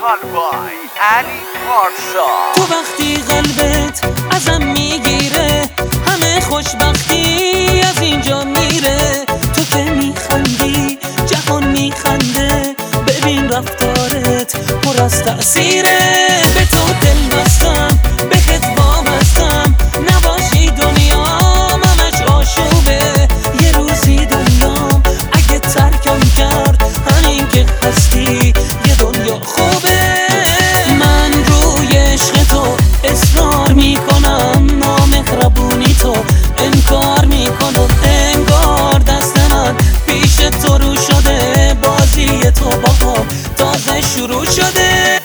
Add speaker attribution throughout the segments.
Speaker 1: کالبای علی پارسا.
Speaker 2: تو وقتی قلبت ازم میگیره همه خوشبختی از اینجا میره. تو که میخندی جهان میخنده، ببین رفتارت پر از تأثیره. به تو دل بستم بهت وابستم، نباشی دنیام همش آشوبه. یه روزی دنیام اگه ترکم کرد همین که هستی یه دنیا خوبه. من روی عشق تو اصرار میکنم، نامهربونی تو انکار میکنم. انگار دست من پیش تو رو شده، بازی تو با هم تازه شروع شده.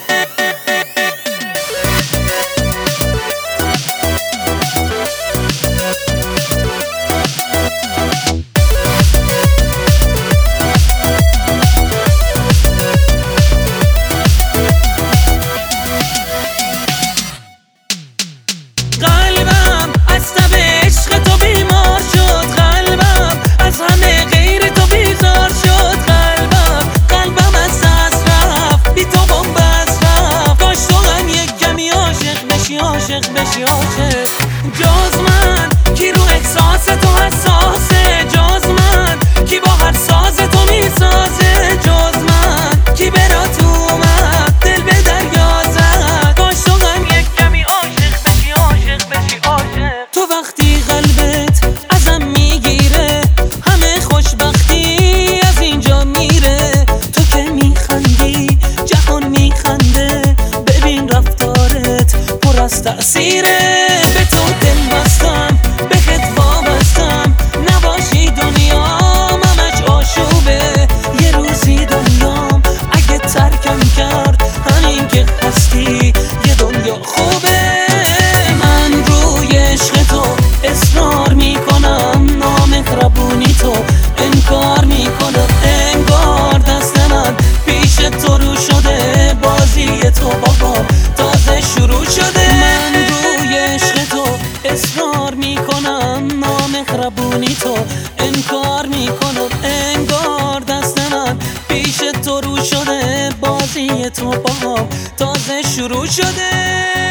Speaker 2: قلبم از تب عشق تو بیمار شد، قلبم از همه غیر تو بیزار شد. قلبم از دست رفت، بی تو بنبست رفت. کاش تو هم یک کمی عاشق بشی، عاشق بشی، عاشق. جز من کی رو احساس تو حساسه، جز من کی با هر ساز تو میسازه، جز من کی برات اومد دل به دریا زد. کاش تو هم یک کمی عاشق بشی، عاشق بشی، عاشق. تو وقتی قلبت ازم میگیره همه خوشبختی از اینجا میره. تو که میخندی جهان میخنده، ببین رفتارت پر از تأثیره. به تو دل بستم بهت وابستم، نباشی دنیام همش آشوبه. یه روزی دنیام اگه ترکم کرد همین که هستی یه دنیا خوبه. من روی عشق تو اصرار میکنم، نامهربونی تو انکار میکنم. انگار دست من پیش تو رو شده، بازی تو با هم تازه شروع شده. من روی عشق تو اصرار میکنم، نامهربونی تو انکار میکنم. انگار دست من پیش تو رو شده، بازی تو با هم تازه شروع شده.